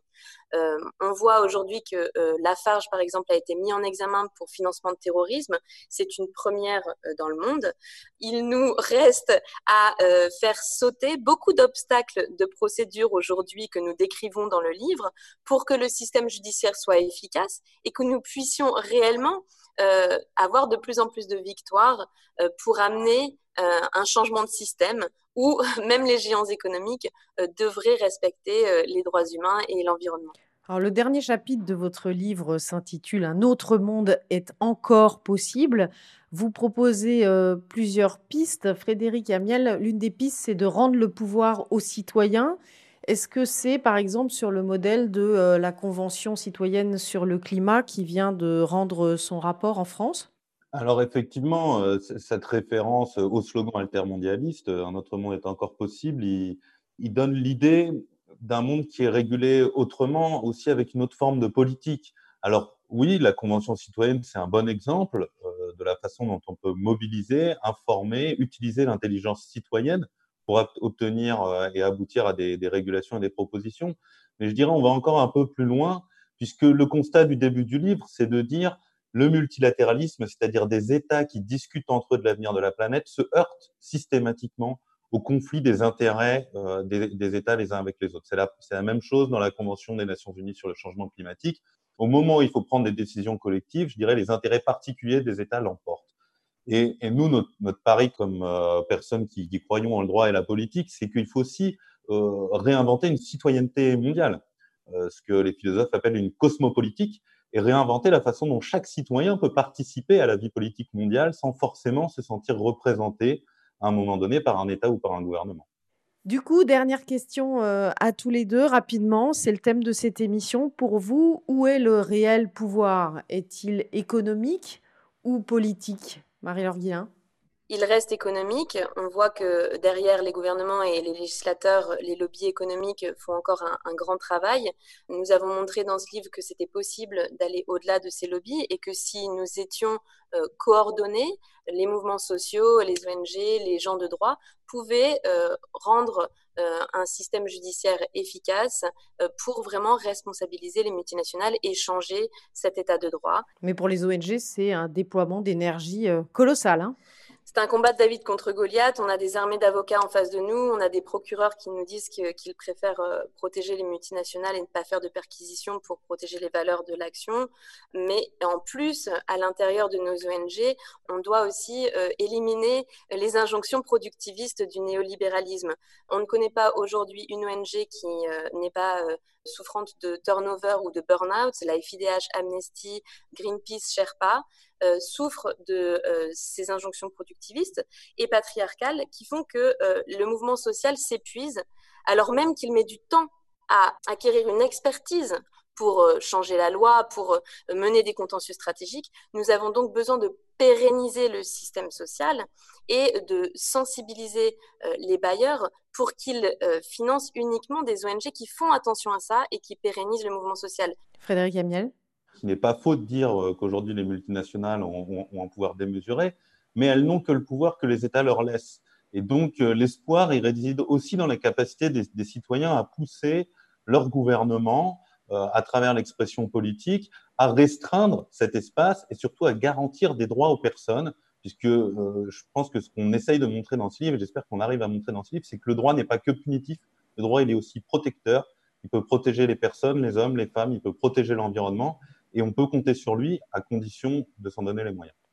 On voit aujourd'hui que Lafarge, par exemple, a été mis en examen pour financement de terrorisme. C'est une première dans le monde. Il nous reste à faire sauter beaucoup d'obstacles de procédure aujourd'hui que nous décrivons dans le livre pour que le système judiciaire soit efficace et que nous puissions réellement avoir de plus en plus de victoires pour amener un changement de système où même les géants économiques devraient respecter les droits humains et l'environnement. Alors, le dernier chapitre de votre livre s'intitule « Un autre monde est encore possible ». Vous proposez plusieurs pistes. Frédéric Amiel, l'une des pistes, c'est de rendre le pouvoir aux citoyens. Est-ce que c'est, par exemple, sur le modèle de la Convention citoyenne sur le climat qui vient de rendre son rapport en France ? Alors effectivement, cette référence au slogan altermondialiste, un autre monde est encore possible, il donne l'idée d'un monde qui est régulé autrement, aussi avec une autre forme de politique. Alors oui, la Convention citoyenne, c'est un bon exemple de la façon dont on peut mobiliser, informer, utiliser l'intelligence citoyenne pour obtenir et aboutir à des régulations et des propositions. Mais je dirais, on va encore un peu plus loin, puisque le constat du début du livre, c'est de dire le multilatéralisme, c'est-à-dire des États qui discutent entre eux de l'avenir de la planète, se heurtent systématiquement au conflit des intérêts des États les uns avec les autres. C'est la même chose dans la Convention des Nations Unies sur le changement climatique. Au moment où il faut prendre des décisions collectives, je dirais les intérêts particuliers des États l'emportent. Et nous, notre pari comme personnes qui croyons en le droit et la politique, c'est qu'il faut aussi réinventer une citoyenneté mondiale, ce que les philosophes appellent une cosmopolitique, et réinventer la façon dont chaque citoyen peut participer à la vie politique mondiale sans forcément se sentir représenté à un moment donné par un État ou par un gouvernement. Du coup, dernière question à tous les deux, rapidement, c'est le thème de cette émission. Pour vous, où est le réel pouvoir ? Est-il économique ou politique ? Marie-Laure Guillain ? Il reste économique. On voit que derrière les gouvernements et les législateurs, les lobbies économiques font encore un grand travail. Nous avons montré dans ce livre que c'était possible d'aller au-delà de ces lobbies et que si nous étions coordonnés, les mouvements sociaux, les ONG, les gens de droit pouvaient rendre un système judiciaire efficace pour vraiment responsabiliser les multinationales et changer cet état de droit. Mais pour les ONG, c'est un déploiement d'énergie colossal, hein ? C'est un combat de David contre Goliath. On a des armées d'avocats en face de nous. On a des procureurs qui nous disent qu'ils préfèrent protéger les multinationales et ne pas faire de perquisitions pour protéger les valeurs de l'action. Mais en plus, à l'intérieur de nos ONG, on doit aussi éliminer les injonctions productivistes du néolibéralisme. On ne connaît pas aujourd'hui une ONG qui n'est pas souffrante de turnover ou de burn-out. La FIDH, Amnesty, Greenpeace, Sherpa souffrent de ces injonctions productivistes et patriarcales qui font que le mouvement social s'épuise alors même qu'il met du temps à acquérir une expertise pour changer la loi, pour mener des contentieux stratégiques. Nous avons donc besoin de pérenniser le système social et de sensibiliser les bailleurs pour qu'ils financent uniquement des ONG qui font attention à ça et qui pérennisent le mouvement social. Frédéric Amiel ? Il n'est pas faux de dire qu'aujourd'hui les multinationales ont un pouvoir démesuré, mais elles n'ont que le pouvoir que les États leur laissent. Et donc l'espoir, il réside aussi dans la capacité des citoyens à pousser leur gouvernement à travers l'expression politique, à restreindre cet espace et surtout à garantir des droits aux personnes, puisque je pense que ce qu'on essaye de montrer dans ce livre, et j'espère qu'on arrive à montrer dans ce livre, c'est que le droit n'est pas que punitif, le droit il est aussi protecteur, il peut protéger les personnes, les hommes, les femmes, il peut protéger l'environnement, et on peut compter sur lui à condition de s'en donner les moyens.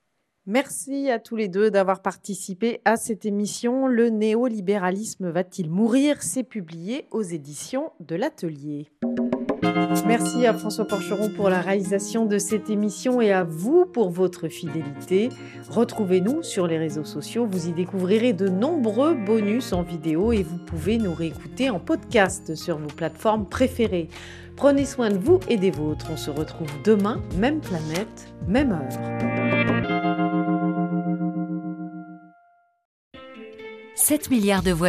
Merci à tous les deux d'avoir participé à cette émission. Le néolibéralisme va-t-il mourir ? C'est publié aux éditions de l'Atelier. Merci à François Porcheron pour la réalisation de cette émission et à vous pour votre fidélité. Retrouvez-nous sur les réseaux sociaux, vous y découvrirez de nombreux bonus en vidéo et vous pouvez nous réécouter en podcast sur vos plateformes préférées. Prenez soin de vous et des vôtres. On se retrouve demain, même planète, même heure. 7 milliards de voisins.